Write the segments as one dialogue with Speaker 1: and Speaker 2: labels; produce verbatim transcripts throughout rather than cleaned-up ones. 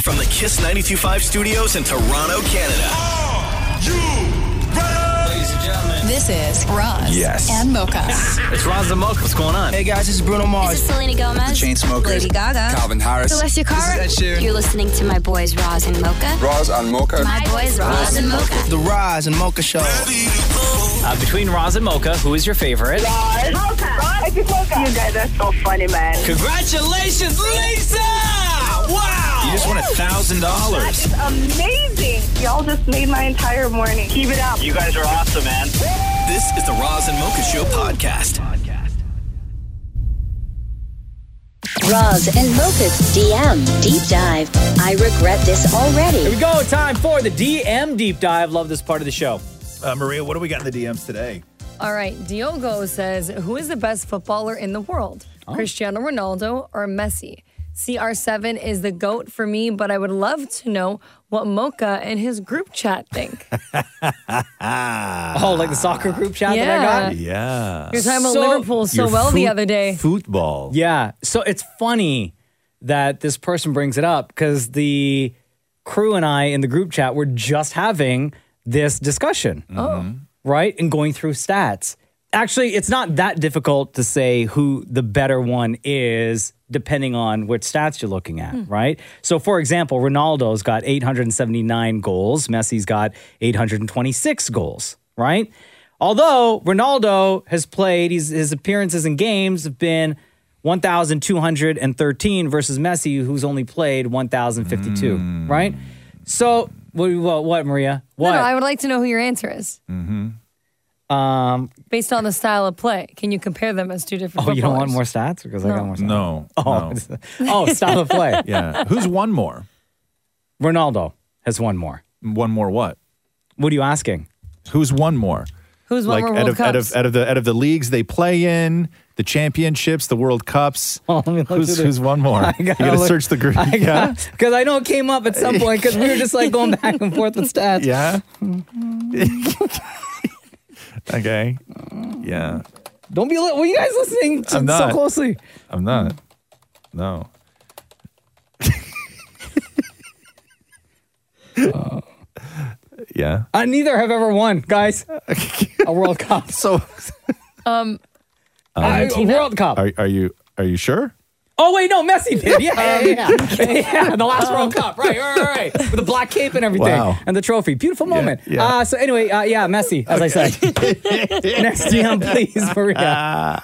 Speaker 1: From the Kiss ninety-two point five studios in Toronto, Canada.
Speaker 2: Are you ready?
Speaker 3: Ladies and gentlemen.
Speaker 4: This is Roz
Speaker 5: Yes.
Speaker 4: and Mocha.
Speaker 3: It's Roz and Mocha. What's going on?
Speaker 5: Hey guys, this is Bruno Mars.
Speaker 6: This is Selena Gomez.
Speaker 5: The Chainsmokers.
Speaker 6: Lady Gaga.
Speaker 5: Calvin Harris.
Speaker 6: Celestia Cara.
Speaker 5: This is Ed Sheeran.
Speaker 6: You're listening to my boys Roz and Mocha.
Speaker 7: Roz and Mocha.
Speaker 6: My boys Roz and Mocha.
Speaker 5: The Roz and Mocha Show.
Speaker 3: Uh, between Roz and Mocha, who is your favorite?
Speaker 8: Roz. Mocha. Roz. Mocha. You guys are so funny, man.
Speaker 3: Congratulations, Lisa! Wow!
Speaker 1: You just won a thousand dollars.
Speaker 8: That is amazing. Y'all just made my entire morning. Keep it up.
Speaker 2: You guys are awesome, man.
Speaker 1: This is the Roz and Mocha Show podcast.
Speaker 9: Roz and Mocha's D M Deep Dive. I regret this already.
Speaker 3: Here we go. Time for the D M Deep Dive. Love this part of the show.
Speaker 10: Uh, Maria, what do we got in the D Ms today?
Speaker 11: All right, Diogo says, who is the best footballer in the world? Oh. Cristiano Ronaldo or Messi? C R seven is the GOAT for me, but I would love to know what Mocha and his group chat think.
Speaker 3: Oh, like the soccer group chat
Speaker 11: Yeah.
Speaker 3: that I got?
Speaker 10: Yeah.
Speaker 11: You're talking about
Speaker 3: So-
Speaker 11: Liverpool so
Speaker 10: Your
Speaker 11: well the
Speaker 10: foot-
Speaker 11: other day.
Speaker 10: Football.
Speaker 3: Yeah. So it's funny that this person brings it up because the crew and I in the group chat were just having this discussion.
Speaker 11: Oh.
Speaker 3: Right? And going through stats. Actually, it's not that difficult to say who the better one is depending on which stats you're looking at,
Speaker 11: Hmm.
Speaker 3: right? So, for example, Ronaldo's got eight hundred seventy-nine goals. Messi's got eight hundred twenty-six goals, right? Although Ronaldo has played, he's, his appearances in games have been one thousand two hundred thirteen versus Messi, who's only played one thousand fifty-two,
Speaker 10: Mm.
Speaker 3: right? So, what, what, what Maria? What?
Speaker 11: No, no, I would like to know who your answer is.
Speaker 10: Mm-hmm.
Speaker 3: Um,
Speaker 11: Based on the style of play. Can you compare them as two different
Speaker 3: oh, you don't want
Speaker 11: footballers?
Speaker 3: more stats? Because I
Speaker 11: No.
Speaker 3: got more stats.
Speaker 10: No.
Speaker 3: Oh,
Speaker 10: no.
Speaker 3: oh, style of play.
Speaker 10: Yeah. Who's won more?
Speaker 3: Ronaldo has won more.
Speaker 10: One more what?
Speaker 3: What are you asking?
Speaker 10: Who's won more?
Speaker 11: Who's won
Speaker 10: Like
Speaker 11: more
Speaker 10: out
Speaker 11: World
Speaker 10: of, out
Speaker 11: Cups?
Speaker 10: of out of the out of the leagues they play in, the championships, the World Cups.
Speaker 3: Oh, let me look
Speaker 10: who's
Speaker 3: through the-
Speaker 10: who's won more?
Speaker 3: I
Speaker 10: You
Speaker 3: gotta
Speaker 10: gotta
Speaker 3: look-
Speaker 10: search the group.
Speaker 3: I
Speaker 10: yeah.
Speaker 3: got, because I know it came up at some point because we were just like going back and forth with stats.
Speaker 10: Yeah. Okay. Yeah.
Speaker 3: Don't be. Li- were you guys listening to
Speaker 10: I'm
Speaker 3: so
Speaker 10: not.
Speaker 3: closely?
Speaker 10: I'm not. No. Yeah.
Speaker 3: Uh, neither have ever won, guys. A World Cup.
Speaker 10: So
Speaker 11: Um,
Speaker 3: Uh, a World Cup.
Speaker 10: are are you are you sure?
Speaker 3: Oh wait, no, Messi did. Yeah, yeah, yeah. yeah, the last World Cup. Right, right, right, right. With the black cape and everything,
Speaker 10: Wow.
Speaker 3: and the trophy. Beautiful moment.
Speaker 10: yeah.
Speaker 3: Uh, so anyway, uh, yeah, Messi, as I said. Next D M, please, Maria.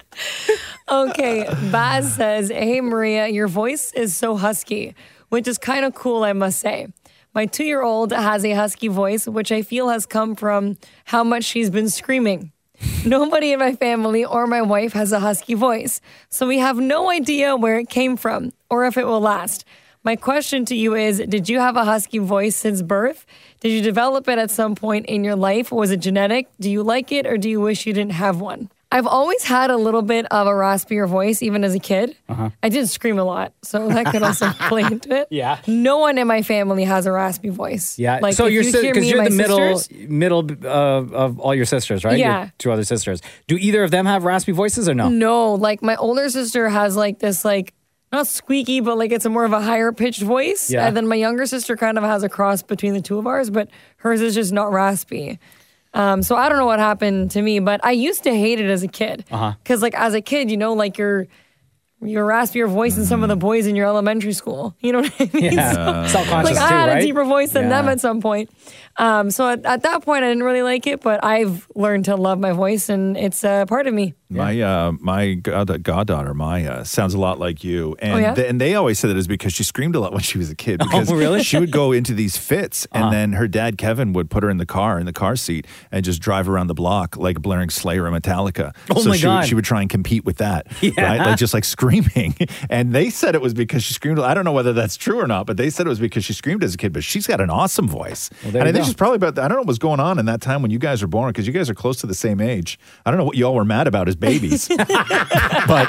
Speaker 11: Okay, Baz says, hey, Maria, your voice is so husky, which is kind of cool, I must say. My two-year-old has a husky voice, which I feel has come from how much she's been screaming. Nobody in my family or my wife has a husky voice, so we have no idea where it came from or if it will last. My question to you is, did you have a husky voice since birth? Did you develop it at some point in your life? Was it genetic? Do you like it or do you wish you didn't have one? I've always had a little bit of a raspier voice, even as a kid.
Speaker 3: Uh-huh.
Speaker 11: I did scream a lot, so that could also play into it.
Speaker 3: Yeah.
Speaker 11: No one in my family has a raspy voice.
Speaker 3: Yeah.
Speaker 11: Like,
Speaker 3: so
Speaker 11: if
Speaker 3: you're
Speaker 11: you
Speaker 3: si-
Speaker 11: hear
Speaker 3: because
Speaker 11: me
Speaker 3: you're
Speaker 11: and
Speaker 3: the
Speaker 11: my
Speaker 3: middle
Speaker 11: sisters-
Speaker 3: middle uh, of all your sisters, right?
Speaker 11: Yeah.
Speaker 3: Your two other sisters. Do either of them have raspy voices or no?
Speaker 11: No, like my older sister has like this like not squeaky, but like it's a more of a higher pitched voice.
Speaker 3: Yeah.
Speaker 11: And then my younger sister kind of has a cross between the two of ours, but hers is just not raspy. Um, so I don't know what happened to me, but I used to hate it as a kid.
Speaker 3: Uh-huh.
Speaker 11: Because like as a kid, you know, like your your raspier voice than some of the boys in your elementary school. You know what I mean?
Speaker 3: Yeah.
Speaker 11: So,
Speaker 3: Self-conscious
Speaker 11: like I
Speaker 3: too,
Speaker 11: had
Speaker 3: right?
Speaker 11: a deeper voice than
Speaker 3: Yeah.
Speaker 11: them at some point. Um, so at, at that point, I didn't really like it, but I've learned to love my voice, and it's a part of me.
Speaker 10: My uh, my god- goddaughter Maya sounds a lot like you, and
Speaker 11: Oh, yeah?
Speaker 10: th- and they always said it is because she screamed a lot when she was a kid. Because
Speaker 3: Oh, really?
Speaker 10: She would go into these fits, and
Speaker 3: Uh-huh.
Speaker 10: then her dad Kevin would put her in the car in the car seat and just drive around the block like blaring Slayer and Metallica.
Speaker 3: Oh,
Speaker 10: so
Speaker 3: my
Speaker 10: she
Speaker 3: God.
Speaker 10: Would, she would try and compete with that,
Speaker 3: Yeah.
Speaker 10: right? Like just like screaming. And they said it was because she screamed. I don't know whether that's true or not, but they said it was because she screamed as a kid. But she's got an awesome voice,
Speaker 3: Well, there
Speaker 10: and I
Speaker 3: you
Speaker 10: think it's just probably about, I don't know what was going on in that time when you guys were born, because you guys are close to the same age. I don't know what you all were mad about as babies. But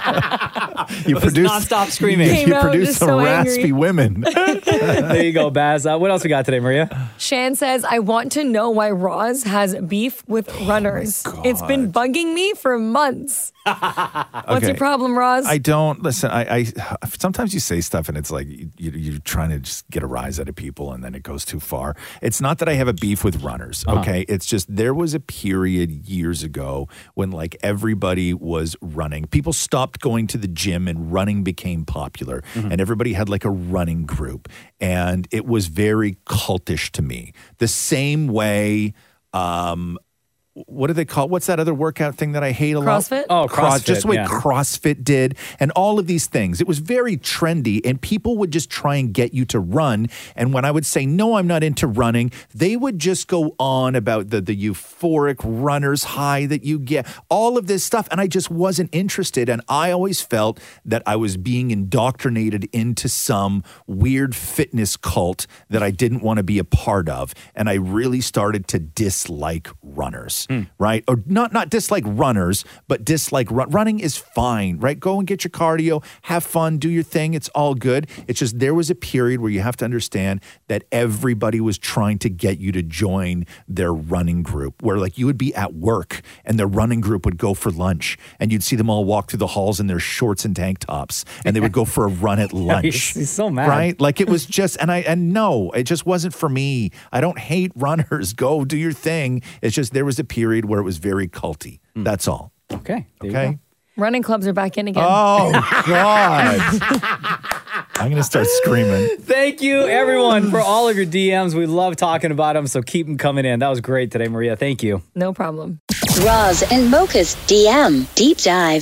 Speaker 10: you
Speaker 3: It was
Speaker 10: produced
Speaker 3: nonstop screaming.
Speaker 10: You,
Speaker 11: Came
Speaker 10: you
Speaker 11: out
Speaker 10: produced
Speaker 11: just
Speaker 10: some
Speaker 11: so
Speaker 10: raspy
Speaker 11: angry.
Speaker 10: women.
Speaker 3: There you go, Baz. Uh, what else we got today, Maria?
Speaker 11: Shan says, I want to know why Roz has beef with runners. It's been bugging me for months. What's
Speaker 10: Okay.
Speaker 11: your problem, Roz?
Speaker 10: I don't listen. I, I sometimes you say stuff and it's like you, you're trying to just get a rise out of people, and then it goes too far. It's not that I have a beef with runners. Okay, it's just there was a period years ago when like everybody was running. People stopped going to the gym, and running became popular, and everybody had like a running group, and it was very cultish to me. The same way. Um, What do they call? What's that other workout thing that I hate a lot?
Speaker 11: CrossFit?
Speaker 3: Oh,
Speaker 10: Cross,
Speaker 3: CrossFit,
Speaker 10: just the way
Speaker 3: yeah.
Speaker 10: CrossFit did, and all of these things. It was very trendy, and people would just try and get you to run. And when I would say, no, I'm not into running, they would just go on about the, the euphoric runner's high that you get, all of this stuff. And I just wasn't interested. And I always felt that I was being indoctrinated into some weird fitness cult that I didn't want to be a part of. And I really started to dislike runners. Right? Or not not dislike runners, but dislike run. Running is fine, right? Go and get your cardio, have fun, do your thing. It's all good. It's just there was a period where you have to understand that everybody was trying to get you to join their running group, where like you would be at work and their running group would go for lunch, and you'd see them all walk through the halls in their shorts and tank tops, and they would go for a run at lunch.
Speaker 3: he's- he's so mad.
Speaker 10: Right? Like it was just, and I, and no, it just wasn't for me. I don't hate runners. Go do your thing. It's just there was a period where it was very culty. That's all.
Speaker 3: Okay. There you
Speaker 10: Okay.
Speaker 3: go.
Speaker 11: Running clubs are back in again.
Speaker 10: Oh God! I'm gonna start screaming.
Speaker 3: Thank you, everyone, for all of your D Ms. We love talking about them, so keep them coming in. That was great today, Maria. Thank you.
Speaker 11: No problem.
Speaker 9: Roz and Mocha's D M Deep Dive.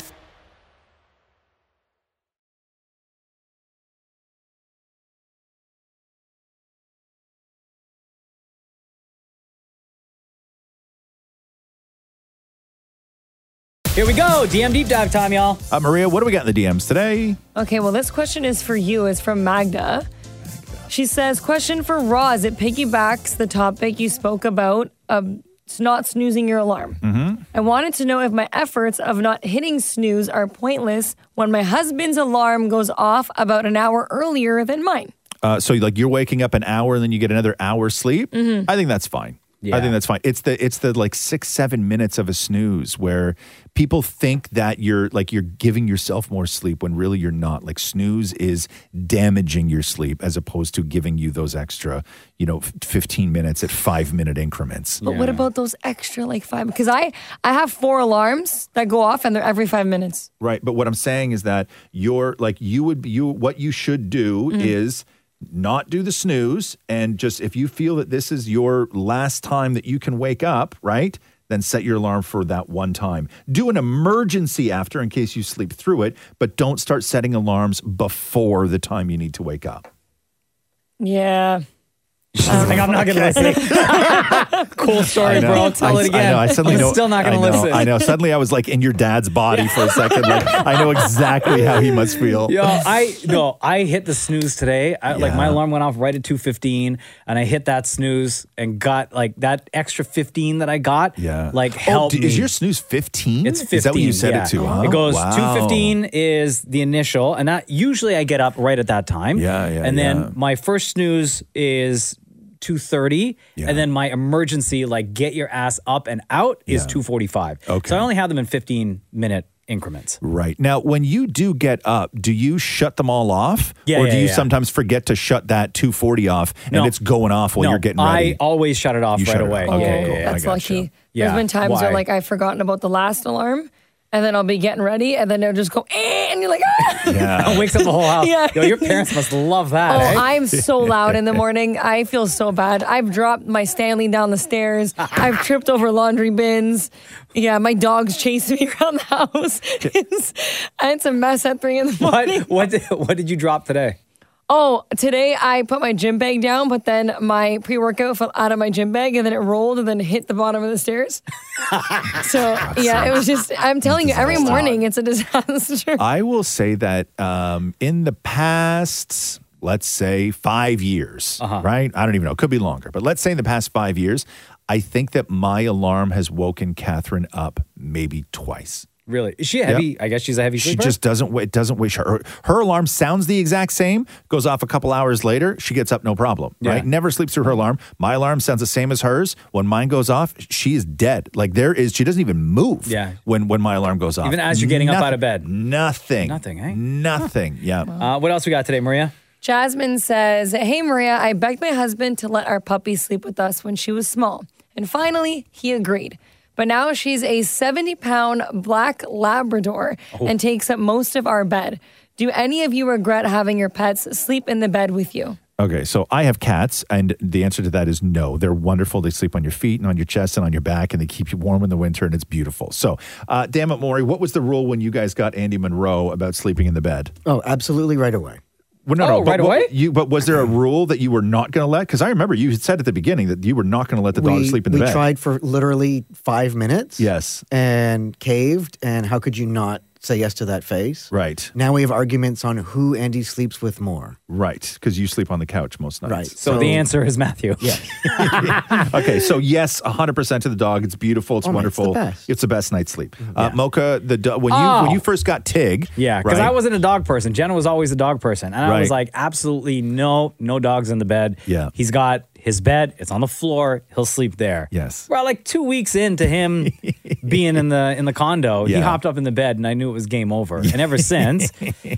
Speaker 3: Here we go. D M Deep Dive time, y'all.
Speaker 10: Uh, Maria, what do we got in the D Ms today?
Speaker 11: Okay, well, this question is for you. It's from Magda. She says, question for Roz. It piggybacks the topic you spoke about of not snoozing your alarm.
Speaker 10: Mm-hmm.
Speaker 11: I wanted to know if my efforts of not hitting snooze are pointless when my husband's alarm goes off about an hour earlier than mine.
Speaker 10: Uh, so like you're waking up an hour and then you get another hour sleep.
Speaker 11: Mhm.
Speaker 10: I think that's fine.
Speaker 3: Yeah.
Speaker 10: I think that's fine. It's the it's the like six seven minutes of a snooze where people think that you're like you're giving yourself more sleep when really you're not. Like snooze is damaging your sleep as opposed to giving you those extra, you know, fifteen minutes at five minute increments.
Speaker 11: But what about those extra like five? Because I, I have four alarms that go off and they're every five minutes.
Speaker 10: Right. But what I'm saying is that you're like you would be you what you should do
Speaker 11: Mhm.
Speaker 10: is not do the snooze, and just if you feel that this is your last time that you can wake up, right? Then set your alarm for that one time. Do an emergency after in case you sleep through it, but don't start setting alarms before the time you need to wake up.
Speaker 11: Yeah.
Speaker 3: She's like, I'm not going to listen. Cool story,
Speaker 10: I know.
Speaker 3: bro. Tell
Speaker 10: I,
Speaker 3: it again.
Speaker 10: I know. I suddenly
Speaker 3: I'm
Speaker 10: know.
Speaker 3: still not going
Speaker 10: I
Speaker 3: to
Speaker 10: know,
Speaker 3: listen.
Speaker 10: I know. Suddenly I was like in your dad's body for a second. Like I know exactly how he must feel.
Speaker 3: Yo, I no, I hit the snooze today. I, Like my
Speaker 10: Yeah.
Speaker 3: alarm went off right at two fifteen, and I hit that snooze and got like that extra fifteen that I got.
Speaker 10: Yeah.
Speaker 3: like
Speaker 10: Oh,
Speaker 3: helped
Speaker 10: d-
Speaker 3: me.
Speaker 10: is your snooze fifteen?
Speaker 3: It's fifteen.
Speaker 10: Is that what you set
Speaker 3: yeah.
Speaker 10: it to? Huh?
Speaker 3: It goes
Speaker 10: Wow.
Speaker 3: two fifteen is the initial, and that usually I get up right at that time.
Speaker 10: Yeah, yeah,
Speaker 3: And then
Speaker 10: yeah.
Speaker 3: my first snooze is two thirty, and then my emergency, like get your ass up and out, is two forty-five.
Speaker 10: Okay.
Speaker 3: So I only have them in fifteen minute increments.
Speaker 10: Right. Now, when you do get up, do you shut them all off?
Speaker 3: Yeah,
Speaker 10: Or
Speaker 3: yeah,
Speaker 10: do you
Speaker 3: yeah.
Speaker 10: sometimes forget to shut that two forty off and
Speaker 3: No.
Speaker 10: it's going off while
Speaker 3: No,
Speaker 10: you're getting ready?
Speaker 3: I always shut it off
Speaker 10: You
Speaker 3: right
Speaker 10: shut it
Speaker 3: away.
Speaker 10: off. Okay,
Speaker 3: Yeah,
Speaker 10: cool.
Speaker 3: yeah, yeah.
Speaker 11: That's
Speaker 10: I
Speaker 11: lucky.
Speaker 10: gotcha.
Speaker 11: There's
Speaker 3: Yeah.
Speaker 11: been times
Speaker 3: Why?
Speaker 11: where like I've forgotten about the last alarm, and then I'll be getting ready, and then it'll just go, eh, and you're like, ah!
Speaker 10: Yeah.
Speaker 3: It wakes up the whole house.
Speaker 11: Yeah.
Speaker 3: Yo, your parents must love that.
Speaker 11: Oh,
Speaker 3: eh?
Speaker 11: I'm so loud in the morning. I feel so bad. I've dropped my Stanley down the stairs. I've tripped over laundry bins. Yeah, my dog's chasing me around the house. It's, it's a mess at three in the morning.
Speaker 3: What what did, what did you drop today?
Speaker 11: Oh, today I put my gym bag down, but then my pre-workout fell out of my gym bag and then it rolled and then hit the bottom of the stairs. So, yeah, it was just, I'm telling you, every morning it's a disaster.
Speaker 10: I will say that um, in the past let's say five years,
Speaker 3: Uh-huh.
Speaker 10: right? I don't even know. It could be longer, but let's say in the past five years, I think that my alarm has woken Catherine up maybe twice.
Speaker 3: Really? Is she a heavy?
Speaker 10: Yep.
Speaker 3: I guess she's a heavy
Speaker 10: She
Speaker 3: sleeper.
Speaker 10: just doesn't. It doesn't wish her. Her alarm sounds the exact same. Goes off a couple hours later. She gets up, no problem.
Speaker 3: Yeah.
Speaker 10: Right? Never sleeps through her alarm. My alarm sounds the same as hers. When mine goes off, she is dead. Like there is. She doesn't even move.
Speaker 3: Yeah.
Speaker 10: When when my alarm goes off,
Speaker 3: Even as you're getting up out of bed.
Speaker 10: Nothing.
Speaker 3: Nothing, eh?
Speaker 10: Nothing. Yeah.
Speaker 3: Uh, what else we got today, Maria?
Speaker 11: Jasmine says, "Hey Maria, I begged my husband to let our puppy sleep with us when she was small, and finally he agreed. But now she's a seventy-pound black Labrador
Speaker 10: Oh.
Speaker 11: and takes up most of our bed. Do any of you regret having your pets sleep in the bed with you?"
Speaker 10: Okay, so I have cats, and the answer to that is no. They're wonderful. They sleep on your feet and on your chest and on your back, and they keep you warm in the winter, and it's beautiful. So, uh, damn it, Maury, what was the rule when you guys got Andy Monroe about sleeping in the bed?
Speaker 4: Oh, absolutely right away.
Speaker 10: Well, no,
Speaker 3: Oh,
Speaker 10: no, but
Speaker 3: right
Speaker 10: what-
Speaker 3: away?
Speaker 10: You, but was there a rule that you were not going to let? Because I remember you had said at the beginning that you were not going to let the dog
Speaker 4: we,
Speaker 10: sleep in the
Speaker 4: we
Speaker 10: bed.
Speaker 4: tried for literally five minutes.
Speaker 10: Yes.
Speaker 4: And caved. And how could you not say yes to that face?
Speaker 10: Right.
Speaker 4: Now we have arguments on who Andy sleeps with more.
Speaker 10: Right, because you sleep on the couch most nights.
Speaker 4: Right.
Speaker 3: So, the answer is Matthew.
Speaker 4: Yeah.
Speaker 10: Okay, so yes, one hundred percent to the dog. It's beautiful. It's
Speaker 4: Oh, man, it's the
Speaker 10: wonderful.
Speaker 4: best.
Speaker 10: It's the best night's sleep. Uh, Mocha, the do- when you
Speaker 3: Oh.
Speaker 10: when you first got Tig,
Speaker 3: Yeah, because
Speaker 10: right?
Speaker 3: I wasn't a dog person. Jenna was always a dog person. And I was
Speaker 10: Right.
Speaker 3: like, absolutely no, no dogs in the bed.
Speaker 10: Yeah.
Speaker 3: He's got his bed, it's on the floor, he'll sleep there.
Speaker 10: Yes.
Speaker 3: Well, like two weeks into him being in the in the condo, he
Speaker 10: Yeah.
Speaker 3: hopped up in the bed and I knew it was game over. And ever since,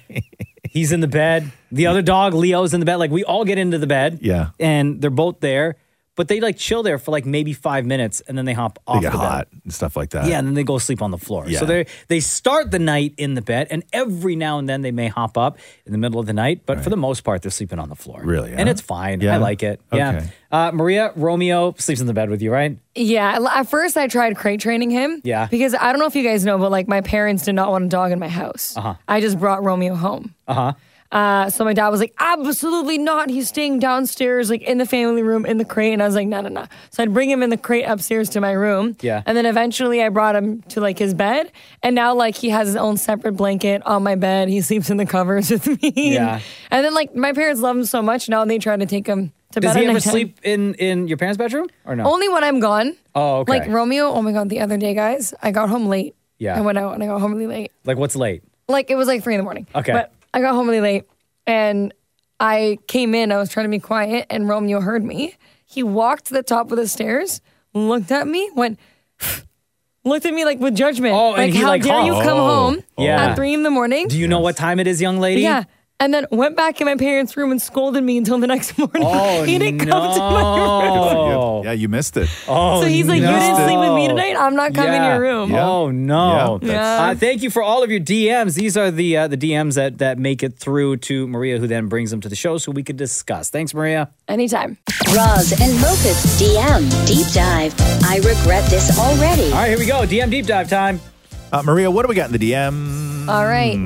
Speaker 3: he's in the bed. The other dog, Leo's in the bed. Like we all get into the bed.
Speaker 10: Yeah.
Speaker 3: And they're both there. But they like chill there for like maybe five minutes and then they hop
Speaker 10: They
Speaker 3: off
Speaker 10: get
Speaker 3: the
Speaker 10: hot
Speaker 3: bed.
Speaker 10: and stuff like that.
Speaker 3: Yeah, and then they go sleep on the floor.
Speaker 10: Yeah.
Speaker 3: So they they start the night in the bed, and every now and then they may hop up in the middle of the night, but for the most part, they're sleeping on the floor.
Speaker 10: Really,
Speaker 3: And
Speaker 10: huh?
Speaker 3: it's fine.
Speaker 10: Yeah?
Speaker 3: I like it. Yeah.
Speaker 10: Okay.
Speaker 3: Uh, Maria, Romeo sleeps in the bed with you, right?
Speaker 11: Yeah, at first I tried crate training him.
Speaker 3: Yeah.
Speaker 11: Because I don't know if you guys know, but like my parents did not want a dog in my house.
Speaker 3: Uh-huh.
Speaker 11: I just brought Romeo home.
Speaker 3: Uh-huh.
Speaker 11: Uh, so my dad was like, absolutely not. He's staying downstairs, like in the family room, in the crate. And I was like, no, no, no. So I'd bring him in the crate upstairs to my room.
Speaker 3: Yeah.
Speaker 11: And then eventually I brought him to like his bed. And now like he has his own separate blanket on my bed. He sleeps in the covers with me.
Speaker 3: Yeah.
Speaker 11: And, and then like my parents love him so much. Now they try to take him to
Speaker 3: Does
Speaker 11: bed
Speaker 3: he
Speaker 11: at
Speaker 3: ever
Speaker 11: nighttime.
Speaker 3: sleep in, in your parents' bedroom or no?
Speaker 11: Only when I'm gone.
Speaker 3: Oh, okay.
Speaker 11: Like Romeo, oh my God, the other day, guys, I got home late.
Speaker 3: Yeah.
Speaker 11: I went out and I got home really late.
Speaker 3: Like what's late?
Speaker 11: Like it was like three in the morning.
Speaker 3: Okay.
Speaker 11: But I got home really late and I came in, I was trying to be quiet and Romeo heard me. He walked to the top of the stairs, looked at me, went, looked at me like with judgment.
Speaker 3: Oh, and
Speaker 11: like,
Speaker 3: he,
Speaker 11: how
Speaker 3: like,
Speaker 11: dare you
Speaker 3: honked.
Speaker 11: come home
Speaker 3: Yeah.
Speaker 11: at three in the morning?
Speaker 3: Do you know what time it is, young lady?
Speaker 11: Yeah. And then went back in my parents' room and scolded me until the next morning.
Speaker 3: Oh,
Speaker 11: he didn't come to my room.
Speaker 3: no.
Speaker 10: Yeah, you missed it.
Speaker 3: Oh,
Speaker 11: So he's like,
Speaker 3: no.
Speaker 11: you didn't sleep with me tonight? I'm not coming
Speaker 3: Yeah.
Speaker 11: in your room.
Speaker 10: Yeah.
Speaker 3: Oh no!
Speaker 10: Yeah,
Speaker 11: that's-
Speaker 3: Uh, thank you for all of your D Ms. These are the uh, the D Ms that that make it through to Maria, who then brings them to the show so we could discuss. Thanks, Maria.
Speaker 11: Anytime.
Speaker 9: Roz and Mocha's D M Deep Dive. I regret this already.
Speaker 3: All right, here we go. D M deep dive time.
Speaker 10: Uh, Maria, what do we got in the D M?
Speaker 11: All right.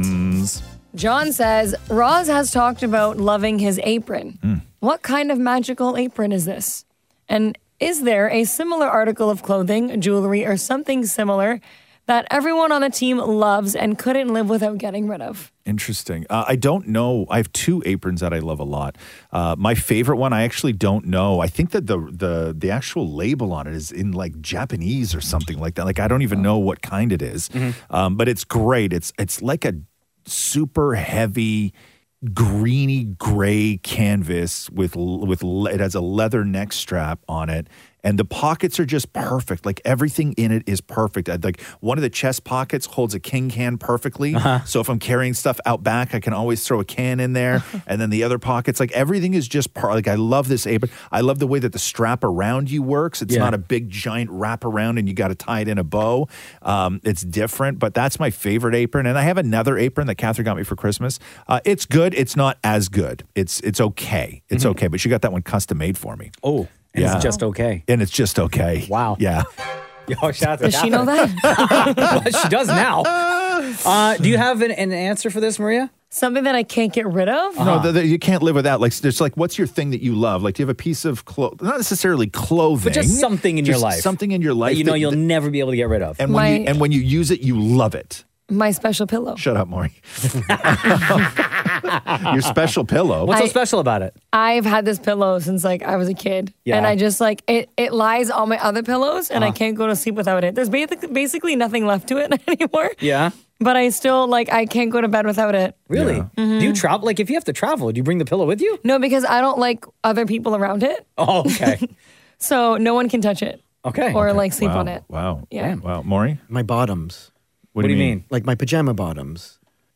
Speaker 11: John says, Roz has talked about loving his apron.
Speaker 10: Hmm.
Speaker 11: What kind of magical apron is this? And is there a similar article of clothing, jewelry, or something similar that everyone on the team loves and couldn't live without getting rid of?
Speaker 10: Interesting. Uh, I don't know. I have two aprons that I love a lot. Uh, my favorite one, I actually don't know. I think that the the the actual label on it is in like Japanese or something like that. Like I don't even know what kind it is. Um, but it's great. It's it's like a super heavy greeny gray canvas with with it has a leather neck strap on it, and the pockets are just perfect. Like everything in it is perfect. I'd like one of the chest pockets holds a king can perfectly.
Speaker 3: Uh-huh.
Speaker 10: So if I'm carrying stuff out back, I can always throw a can in there. And then the other pockets, like everything is just par- like I love this apron. I love the way that the strap around you works. It's
Speaker 3: Yeah.
Speaker 10: not a big giant wrap around and you got to tie it in a bow. Um, it's different, but that's my favorite apron. And I have another apron that Catherine got me for Christmas. Uh, it's good. It's not as good. It's it's okay. It's okay. But she got that one custom made for me.
Speaker 3: Oh, and
Speaker 10: Yeah.
Speaker 3: it's just okay.
Speaker 10: And it's just okay.
Speaker 3: Wow.
Speaker 10: Yeah.
Speaker 3: Yo, shout out to
Speaker 11: Does she know
Speaker 3: Catherine.
Speaker 11: that?
Speaker 3: Well, she does now. Uh, do you have an, an answer for this, Maria?
Speaker 11: Something that I can't get rid of?
Speaker 10: No, the, the, you can't live without. Like, there's like, what's your thing that you love? Like, do you have a piece of clothes? Not necessarily clothing,
Speaker 3: But just something in your
Speaker 10: just
Speaker 3: life.
Speaker 10: Something in your life
Speaker 3: That you know
Speaker 10: that-
Speaker 3: you'll
Speaker 10: that-
Speaker 3: never be able to get rid of.
Speaker 10: And when you
Speaker 11: My-
Speaker 10: and when you use it, you love it.
Speaker 11: My special pillow.
Speaker 10: Shut up, Maury. Your special pillow.
Speaker 3: What's so
Speaker 11: I-
Speaker 3: special about it?
Speaker 11: I've had this pillow since like I was a kid.
Speaker 3: Yeah.
Speaker 11: And I just like, it, it lies on my other pillows and I
Speaker 3: Uh-huh.
Speaker 11: can't go to sleep without it. There's basically, basically nothing left to it anymore.
Speaker 3: Yeah.
Speaker 11: But I still like, I can't go to bed without it.
Speaker 3: Really?
Speaker 11: Mm-hmm.
Speaker 3: Do you travel? Like, if you have to travel, do you bring the pillow with you?
Speaker 11: No, because I don't like other people around it.
Speaker 3: Oh, okay.
Speaker 11: So no one can touch it.
Speaker 3: Okay.
Speaker 11: Or like sleep
Speaker 10: wow.
Speaker 11: on it.
Speaker 10: Wow.
Speaker 11: Yeah.
Speaker 10: Wow. Maury?
Speaker 4: My bottoms.
Speaker 10: What,
Speaker 3: What do you mean?
Speaker 4: Like my pajama bottoms.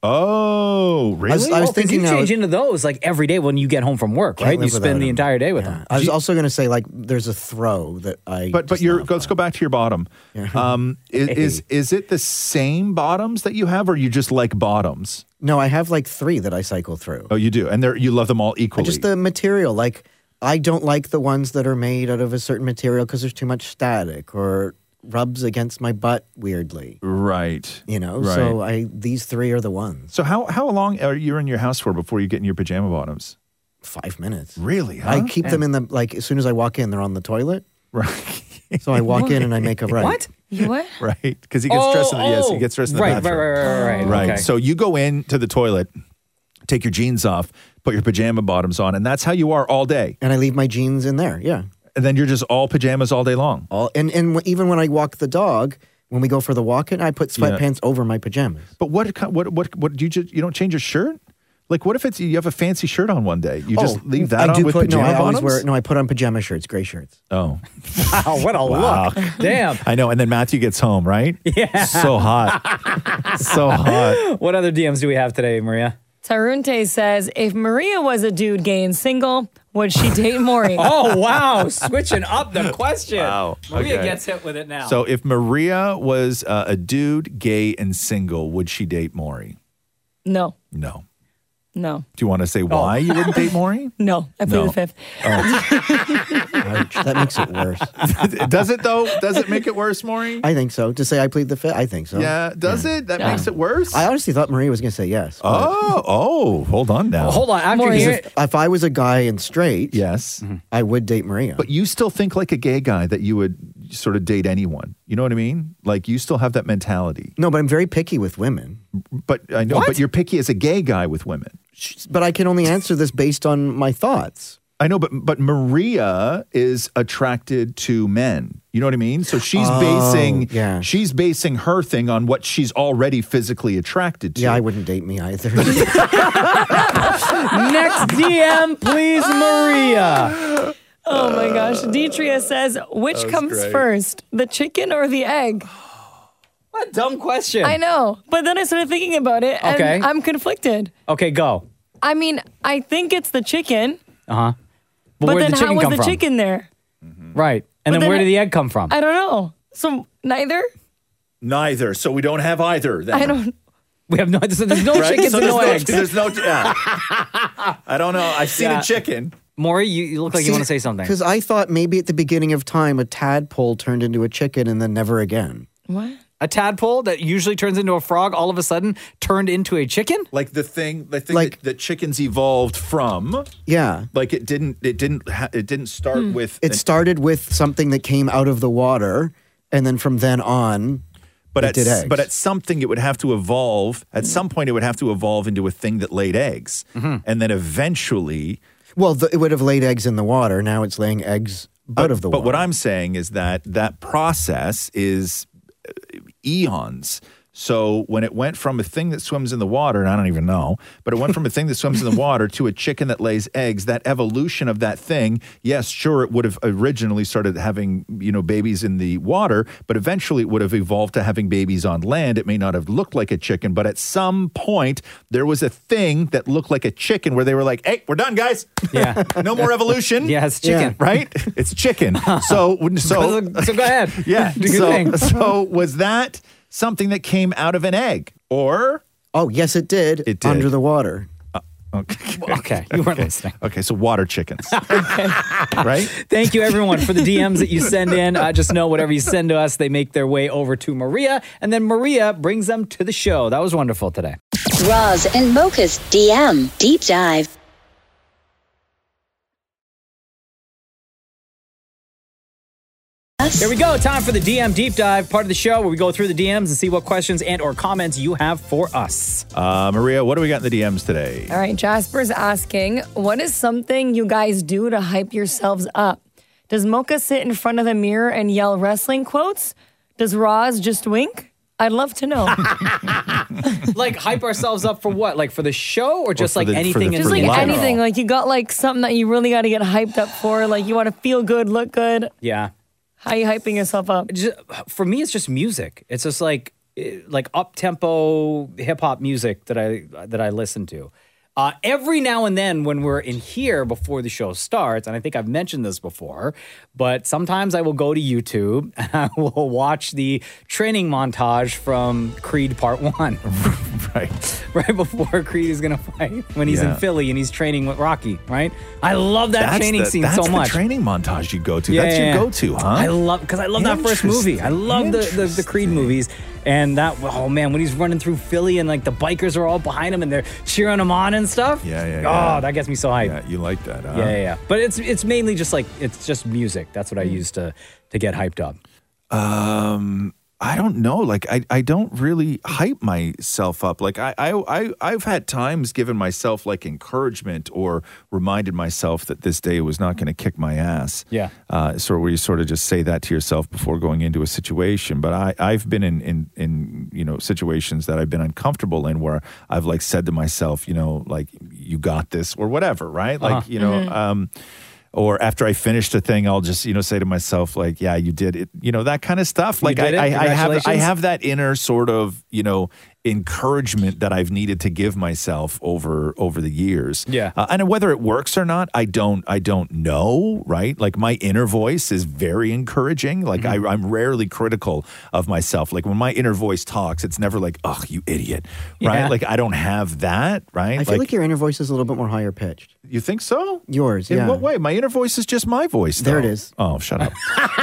Speaker 10: Oh, really?
Speaker 4: I was, I was
Speaker 3: Oh, 'cause
Speaker 4: thinking
Speaker 3: you
Speaker 4: now-
Speaker 3: change into those like every day when you get home from work,
Speaker 4: Can't
Speaker 3: right? You
Speaker 4: live
Speaker 3: spend
Speaker 4: without
Speaker 3: the
Speaker 4: them.
Speaker 3: entire day with
Speaker 4: Yeah.
Speaker 3: them.
Speaker 4: I was also going to say, like, there's a throw that I.
Speaker 10: But but
Speaker 4: just
Speaker 10: you're
Speaker 4: love.
Speaker 10: let's go back to your bottom. Um, is, is is it the same bottoms that you have, or you just like bottoms?
Speaker 4: No, I have like three that I cycle through.
Speaker 10: Oh, you do, and they're you love them all equally.
Speaker 4: Just the material. Like, I don't like the ones that are made out of a certain material because there's too much static or rubs against my butt weirdly.
Speaker 10: Right.
Speaker 4: You know,
Speaker 10: Right.
Speaker 4: so I these three are the ones.
Speaker 10: So how how long are you in your house for before you get in your pajama bottoms?
Speaker 4: Five minutes.
Speaker 10: Really? Huh?
Speaker 4: I keep them in the like as soon as I walk in, they're on the toilet.
Speaker 10: Right.
Speaker 4: So I walk in and I make a right.
Speaker 3: What?
Speaker 11: You what?
Speaker 10: Right, because he gets
Speaker 3: Oh,
Speaker 10: dressed in the yes, he
Speaker 3: oh.
Speaker 10: gets dressed in the
Speaker 3: Right,
Speaker 10: bathroom.
Speaker 3: right, right, right, right,
Speaker 10: Right.
Speaker 3: okay.
Speaker 10: So you go into the toilet, take your jeans off, put your pajama bottoms on, and that's how you are all day.
Speaker 4: And I leave my jeans in there. Yeah.
Speaker 10: And then you're just all pajamas all day long.
Speaker 4: All and and w- even when I walk the dog, when we go for the walk-in, I put
Speaker 10: Yeah.
Speaker 4: sweatpants over my pajamas.
Speaker 10: But what ki- what what what do you just you don't change your shirt? Like what if it's you have a fancy shirt on one day? You just
Speaker 4: Oh,
Speaker 10: leave that
Speaker 4: I
Speaker 10: on
Speaker 4: do
Speaker 10: with
Speaker 4: put,
Speaker 10: pajama
Speaker 4: no, I
Speaker 10: bottoms?
Speaker 4: always wear no. I put on pajama shirts, gray shirts.
Speaker 10: Oh,
Speaker 3: Wow, what a
Speaker 10: Wow.
Speaker 3: look. Damn.
Speaker 10: I know. And then Matthew gets home, right?
Speaker 3: Yeah.
Speaker 10: So hot, so hot.
Speaker 3: What other D Ms do we have today, Maria?
Speaker 11: Tarunte says, if Maria was a dude gay and single, would she date Maury?
Speaker 3: Oh, wow. Switching up the question.
Speaker 10: Wow.
Speaker 3: Maria
Speaker 10: Okay.
Speaker 3: gets hit with it now.
Speaker 10: So if Maria was uh, a dude, gay, and single, would she date Maury?
Speaker 11: No,
Speaker 10: No.
Speaker 11: no,
Speaker 10: Do you want to say why you wouldn't date Maury?
Speaker 11: no. I plead
Speaker 10: No.
Speaker 11: the fifth.
Speaker 4: Ouch, that makes it worse.
Speaker 10: Does it though? Does it make it worse, Maury?
Speaker 4: I think so. To say I plead the fifth, I think so.
Speaker 10: Yeah. Does it? That
Speaker 11: Yeah.
Speaker 10: makes it worse.
Speaker 4: I honestly thought Maria was going to say yes. but-
Speaker 10: oh, oh, hold on now.
Speaker 3: Hold on. After
Speaker 11: Maury,
Speaker 3: hearing
Speaker 4: If, if I was a guy and straight,
Speaker 10: Yes.
Speaker 4: I would date Maria.
Speaker 10: But you still think like a gay guy that you would sort of date anyone. You know what I mean? Like you still have that mentality.
Speaker 4: no, but I'm very picky with women.
Speaker 10: But I know,
Speaker 3: What?
Speaker 10: but you're picky as a gay guy with women.
Speaker 4: But I can only answer this based on my thoughts.
Speaker 10: I know, but but Maria is attracted to men. You know what I mean? So she's
Speaker 4: Oh,
Speaker 10: basing
Speaker 4: yeah.
Speaker 10: she's basing her thing on what she's already physically attracted to.
Speaker 4: Yeah, I wouldn't date me either.
Speaker 3: next D M, please, Maria.
Speaker 11: Oh my gosh. Deetria says, which
Speaker 10: was
Speaker 11: comes
Speaker 10: great.
Speaker 11: first, the chicken or the egg?
Speaker 3: What a dumb question.
Speaker 11: I know. But then I started thinking about it and
Speaker 3: Okay.
Speaker 11: I'm conflicted.
Speaker 3: Okay, go.
Speaker 11: I mean, I think it's the chicken,
Speaker 3: Uh huh. But,
Speaker 11: but
Speaker 3: where
Speaker 11: then
Speaker 3: did the
Speaker 11: how
Speaker 3: chicken
Speaker 11: was
Speaker 3: come
Speaker 11: the
Speaker 3: from?
Speaker 11: chicken there?
Speaker 3: Right. And then,
Speaker 11: then
Speaker 3: where
Speaker 11: I-
Speaker 3: did the egg come from?
Speaker 11: I don't know. So neither?
Speaker 10: Neither. So we don't have either. Then.
Speaker 11: I don't.
Speaker 3: we have no. So there's no
Speaker 10: Right?
Speaker 3: chickens
Speaker 10: So
Speaker 3: and no
Speaker 10: there's
Speaker 3: eggs.
Speaker 10: There's no. Yeah. I don't know. I've seen
Speaker 3: Yeah.
Speaker 10: a chicken.
Speaker 3: Maury, you, you look like you want to say something.
Speaker 4: Because I thought maybe at the beginning of time, a tadpole turned into a chicken and then never again.
Speaker 11: What?
Speaker 3: A tadpole that usually turns into a frog, all of a sudden turned into a chicken.
Speaker 10: Like the thing, the thing
Speaker 4: Like-
Speaker 10: that, that chickens evolved from.
Speaker 4: Yeah.
Speaker 10: Like it didn't. It didn't. Ha- it didn't start
Speaker 11: Hmm.
Speaker 10: with.
Speaker 4: It
Speaker 10: an-
Speaker 4: started with something that came out of the water. And then from then on,
Speaker 10: But
Speaker 4: it
Speaker 10: at,
Speaker 4: did
Speaker 10: s-
Speaker 4: eggs.
Speaker 10: but at something, it would have to evolve. At some point, it would have to evolve into a thing that laid eggs, and then eventually.
Speaker 4: well, the, it would have laid eggs in the water. Now it's laying eggs out of the
Speaker 10: But
Speaker 4: water.
Speaker 10: what I'm saying is that that process is uh, eons. So when it went from a thing that swims in the water, and I don't even know, but it went from a thing that swims in the water to a chicken that lays eggs, that evolution of that thing, yes, sure, it would have originally started having, you know, babies in the water, but eventually it would have evolved to having babies on land. It may not have looked like a chicken, but at some point there was a thing that looked like a chicken where they were like, hey, we're done, guys.
Speaker 3: Yeah.
Speaker 10: No more evolution.
Speaker 3: Yeah, it's chicken.
Speaker 10: Right? It's chicken. So, so,
Speaker 3: So, so go ahead.
Speaker 10: yeah.
Speaker 3: Do your
Speaker 10: so,
Speaker 3: thing.
Speaker 10: so was that something that came out of an egg, or
Speaker 4: oh, yes, it did.
Speaker 10: It did.
Speaker 4: Under the water.
Speaker 10: okay,
Speaker 3: Okay, you weren't listening.
Speaker 10: okay, so water chickens, right?
Speaker 3: Thank you, everyone, for the D Ms that you send in. Uh, just know whatever you send to us, they make their way over to Maria, and then Maria brings them to the show. That was wonderful today.
Speaker 9: Roz and Mocha's D M Deep Dive. us?
Speaker 3: Here we go. Time for the D M Deep Dive, part of the show where we go through the D Ms and see what questions and or comments you have for us.
Speaker 10: Uh, Maria, what do we got in the D Ms today?
Speaker 11: All right, Jasper's asking, what is something you guys do to hype yourselves up? Does Mocha sit in front of the mirror and yell wrestling quotes? Does Roz just wink? I'd love to know.
Speaker 3: Like hype ourselves up for what? Like for the show or just
Speaker 10: for
Speaker 3: like
Speaker 10: the- for
Speaker 3: anything
Speaker 10: the-
Speaker 3: in
Speaker 11: Just like
Speaker 3: general?
Speaker 11: anything. Like you got like something that you really got to get hyped up for. Like you want to feel good, look good.
Speaker 3: Yeah.
Speaker 11: How you hyping yourself up?
Speaker 3: Just, for me, it's just music. It's just like eh, like up tempo hip hop music that I that I listen to. Uh, every now and then, when we're in here before the show starts, and I think I've mentioned this before, but sometimes I will go to YouTube and I will watch the training montage from Creed Part One.
Speaker 10: Right.
Speaker 3: Right before Creed is gonna fight when he's
Speaker 10: Yeah.
Speaker 3: in Philly and he's training with Rocky. Right. I love that
Speaker 10: That's
Speaker 3: training
Speaker 10: the,
Speaker 3: scene
Speaker 10: that's
Speaker 3: so
Speaker 10: the
Speaker 3: much.
Speaker 10: training montage you go to.
Speaker 3: Yeah,
Speaker 10: that's
Speaker 3: yeah,
Speaker 10: your
Speaker 3: yeah.
Speaker 10: go-to, huh?
Speaker 3: I love because I love that first movie. I love the, the the Creed movies, and that oh man, when he's running through Philly and like the bikers are all behind him and they're cheering him on and stuff.
Speaker 10: Yeah, yeah,
Speaker 3: Oh,
Speaker 10: yeah.
Speaker 3: that gets me so hyped.
Speaker 10: Yeah, you like that, huh?
Speaker 3: Yeah, yeah, yeah. But it's it's mainly just like it's just music. That's what I use to to get hyped up.
Speaker 10: Um, I don't know. Like, I, I don't really hype myself up. Like, I, I, I, I've had times given myself like encouragement or reminded myself that this day was not going to kick my ass.
Speaker 3: Yeah.
Speaker 10: Uh, sort of where you sort of just say that to yourself before going into a situation. But I, I've been in, in, in, you know, situations that I've been uncomfortable in where I've like said to myself, you know, like, you got this or whatever, right? Like,
Speaker 3: Uh-huh.
Speaker 10: you know,
Speaker 3: Mhm.
Speaker 10: um, or after I finished a thing, I'll just, you know, say to myself, like, yeah, you did it, you know, that kind of stuff.
Speaker 3: You
Speaker 10: Like
Speaker 3: did it?
Speaker 10: I, I, I have, I
Speaker 3: Congratulations.
Speaker 10: have that inner sort of, you know, encouragement that I've needed to give myself over over the years.
Speaker 3: Yeah.
Speaker 10: Uh, and whether it works or not, I don't I don't know, right? Like my inner voice is very encouraging. Like
Speaker 3: Mm-hmm.
Speaker 10: I, I'm rarely critical of myself. Like when my inner voice talks, it's never like, oh, you idiot, right?
Speaker 3: Yeah.
Speaker 10: Like I don't have that, right?
Speaker 4: I feel like, your inner voice is a little bit more higher pitched.
Speaker 10: You think so?
Speaker 4: Yours,
Speaker 10: In
Speaker 4: yeah.
Speaker 10: what way? My inner voice is just my voice.
Speaker 4: There it
Speaker 10: though.
Speaker 4: is.
Speaker 10: Oh, shut up.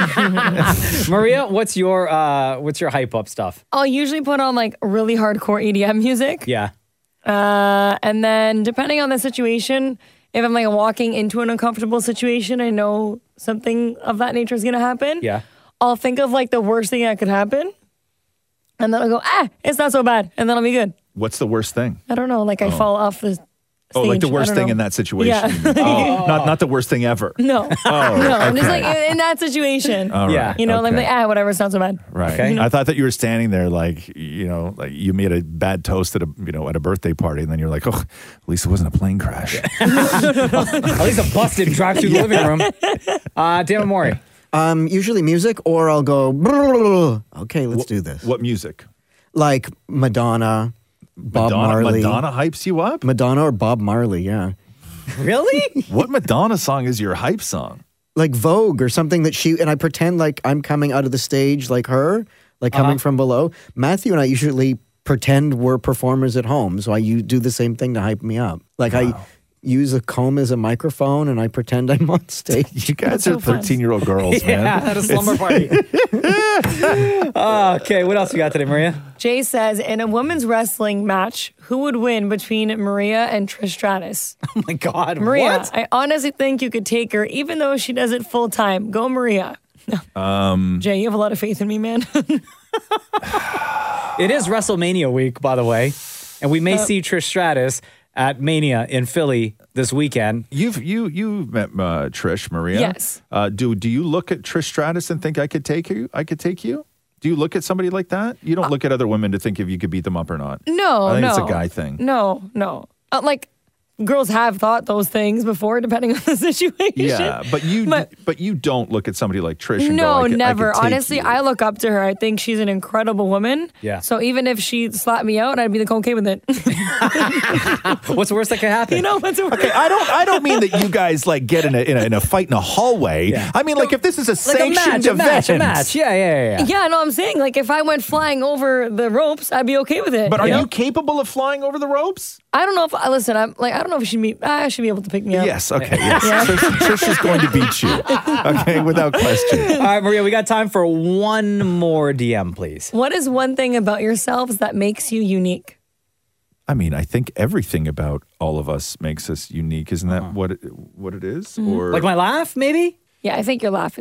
Speaker 3: Maria, what's your uh what's your hype up stuff?
Speaker 11: I'll usually put on like really hardcore E D M music.
Speaker 3: Yeah.
Speaker 11: Uh, and then depending on the situation, if I'm like walking into an uncomfortable situation, I know something of that nature is going to happen.
Speaker 3: Yeah.
Speaker 11: I'll think of like the worst thing that could happen. And then I'll go, ah, it's not so bad. And then I'll be good.
Speaker 10: What's the worst thing?
Speaker 11: I don't know. Like I fall off the stage.
Speaker 10: Oh, like the
Speaker 11: I
Speaker 10: worst
Speaker 11: don't
Speaker 10: thing
Speaker 11: know.
Speaker 10: in that situation.
Speaker 11: Yeah.
Speaker 10: you mean. Oh, not not the worst thing ever.
Speaker 11: No.
Speaker 10: Oh,
Speaker 11: no. I'm just
Speaker 10: okay.
Speaker 11: like in, in that situation.
Speaker 10: All right,
Speaker 3: Yeah.
Speaker 11: You know, like,
Speaker 10: okay.
Speaker 11: like, ah, whatever, it's not so bad.
Speaker 10: Right.
Speaker 3: Okay.
Speaker 10: I thought that you were standing there like, you know, like you made a bad toast at a, you know, at a birthday party and then you're like, oh, at least it wasn't a plane crash.
Speaker 3: At least a bus didn't drive through the living room. Uh, David Mori.
Speaker 4: Um, usually music, or I'll go, "Brrrr." Okay, let's do this.
Speaker 10: What music?
Speaker 4: Like Madonna, Bob
Speaker 10: Madonna,
Speaker 4: Marley.
Speaker 10: Madonna hypes you up?
Speaker 4: Madonna or Bob Marley, yeah.
Speaker 3: Really?
Speaker 10: What Madonna song is your hype song?
Speaker 4: Like Vogue or something that she, and I pretend like I'm coming out of the stage like her, like coming
Speaker 3: Uh-huh.
Speaker 4: from below. Matthew and I usually pretend we're performers at home, so I u- do the same thing to hype me up. Like I use a comb as a microphone and I pretend I'm on stage.
Speaker 10: You guys
Speaker 11: so
Speaker 10: are
Speaker 11: fun.
Speaker 10: thirteen-year-old girls, man.
Speaker 3: Yeah, at a slumber party. Uh, okay, what else we got today, Maria?
Speaker 11: Jay says, in a women's wrestling match, who would win between Maria and Trish Stratus?
Speaker 3: Oh my God,
Speaker 11: Maria,
Speaker 3: what?
Speaker 11: I honestly think you could take her, even though she does it full time. Go, Maria.
Speaker 10: Um,
Speaker 11: Jay, you have a lot of faith in me, man.
Speaker 3: It is WrestleMania week, by the way, and we may see Trish Stratus at Mania in Philly this weekend.
Speaker 10: You've you you met uh, Trish, Maria.
Speaker 11: Yes.
Speaker 10: Uh, do do you look at Trish Stratus and think I could take you? I could take you. Do you look at somebody like that? You don't look at other women to think if you could beat them up or not.
Speaker 11: No,
Speaker 10: I think
Speaker 11: no.
Speaker 10: it's a guy thing.
Speaker 11: No, no. Uh, like, girls have thought those things before, depending on the situation.
Speaker 10: Yeah, but you
Speaker 11: But-
Speaker 10: but you don't look at somebody like Trish and go,
Speaker 11: No,
Speaker 10: I could, I
Speaker 11: never.
Speaker 10: could take
Speaker 11: Honestly,
Speaker 10: you.
Speaker 11: I look up to her. I think she's an incredible woman.
Speaker 3: Yeah.
Speaker 11: So even if she slapped me out, I'd be like, okay with it.
Speaker 3: What's the worst that could happen?
Speaker 11: you know, what's
Speaker 10: Okay, I don't. I don't mean that you guys like get in a in a, in a fight in a hallway.
Speaker 3: Yeah.
Speaker 10: I mean, like if this is a
Speaker 3: like a
Speaker 10: sanctioned
Speaker 3: match, a
Speaker 10: event,
Speaker 3: match, a match. Yeah, yeah, yeah. yeah.
Speaker 11: Yeah, no, I'm saying, like, if I went flying over the ropes, I'd be okay with it.
Speaker 10: But are
Speaker 11: know?
Speaker 10: you capable of flying over the ropes?
Speaker 11: I don't know if, I listen, I'm like, I don't know if she'd be, I should be able to pick me up.
Speaker 10: Yes. Okay. Yes.
Speaker 11: Yeah.
Speaker 10: Trish, Trish is going to beat you. Okay, without question.
Speaker 3: All right, Maria, we got time for one more D M, please.
Speaker 11: What is one thing about yourselves that makes you unique?
Speaker 10: I mean, I think everything about all of us makes us unique. Isn't that what it, what it is? Or
Speaker 3: Like my laugh, maybe?
Speaker 11: Yeah, I think your laugh is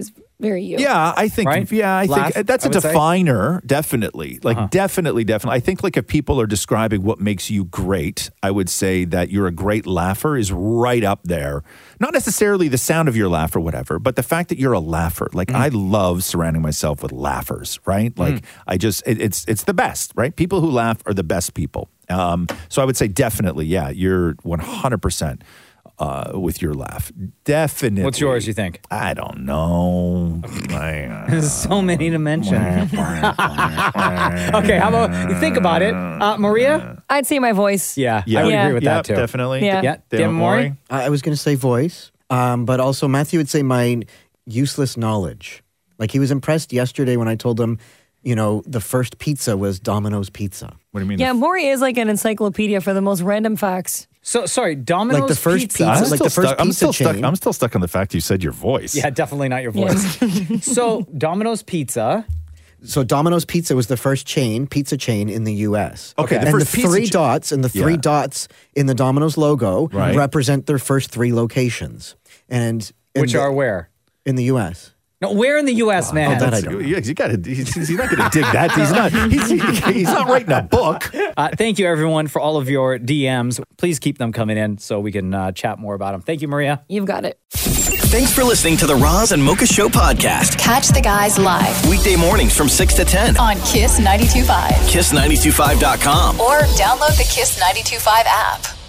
Speaker 11: very you.
Speaker 10: Yeah, I think.
Speaker 3: Right?
Speaker 10: Yeah, I
Speaker 3: Laugh,
Speaker 10: think that's
Speaker 3: I
Speaker 10: a
Speaker 3: would say.
Speaker 10: definer. Definitely, like
Speaker 3: Uh-huh.
Speaker 10: definitely, definitely. I think like if people are describing what makes you great, I would say that you're a great laugher is right up there. Not necessarily the sound of your laugh or whatever, but the fact that you're a laugher. Like
Speaker 3: Mm.
Speaker 10: I love surrounding myself with laughers. Right? Like
Speaker 3: Mm.
Speaker 10: I just, it, it's it's the best. Right? People who laugh are the best people. Um, so I would say definitely, yeah, you're one hundred percent. Uh, with your laugh, definitely.
Speaker 3: What's yours, you think?
Speaker 10: I don't know. I, uh,
Speaker 3: There's so many to mention. okay, how about you think about it, uh, Maria?
Speaker 11: I'd say my voice.
Speaker 3: Yeah,
Speaker 10: Yeah.
Speaker 3: I would
Speaker 11: Yeah.
Speaker 3: agree with
Speaker 10: yeah,
Speaker 3: that too.
Speaker 10: definitely.
Speaker 11: Yeah.
Speaker 3: Yeah,
Speaker 10: Damn
Speaker 3: Dan Mori.
Speaker 4: I I was going to say voice, um, but also Matthew would say my useless knowledge. Like he was impressed yesterday when I told him, you know, the first pizza was Domino's Pizza.
Speaker 10: What do you mean?
Speaker 11: Yeah, Maury is like an encyclopedia for the most random facts.
Speaker 3: So sorry, Domino's
Speaker 4: Like the first
Speaker 3: pizza.
Speaker 4: pizza-
Speaker 10: I'm
Speaker 4: like
Speaker 10: still
Speaker 4: the first
Speaker 10: stuck. I'm
Speaker 4: pizza
Speaker 10: still stuck.
Speaker 4: chain.
Speaker 10: I'm still stuck on the fact you said your voice.
Speaker 3: Yeah, definitely not your voice. so Domino's Pizza.
Speaker 4: So Domino's Pizza was the first chain, pizza chain in the U S.
Speaker 10: Okay, the
Speaker 4: and
Speaker 10: first
Speaker 4: the
Speaker 10: pizza
Speaker 4: three
Speaker 10: cha-
Speaker 4: dots and the three
Speaker 10: Yeah.
Speaker 4: dots in the Domino's logo
Speaker 10: Right.
Speaker 4: represent their first three locations. And in
Speaker 3: Which
Speaker 4: the-
Speaker 3: are where?
Speaker 4: in the U S.
Speaker 3: No, where in the U S, man?
Speaker 4: that I don't know.
Speaker 10: Yeah, you got to. He's, he's not going to dig that. He's not. He's, he's not writing a book.
Speaker 3: Uh, thank you, everyone, for all of your D Ms. Please keep them coming in so we can uh, chat more about them. Thank you, Maria.
Speaker 11: You've got it.
Speaker 1: Thanks for listening to the Roz and Mocha Show podcast.
Speaker 6: Catch the guys live
Speaker 1: Weekday mornings from six to ten.
Speaker 6: on Kiss ninety-two point five
Speaker 1: kiss nine two five dot com.
Speaker 6: or download the Kiss ninety-two point five app.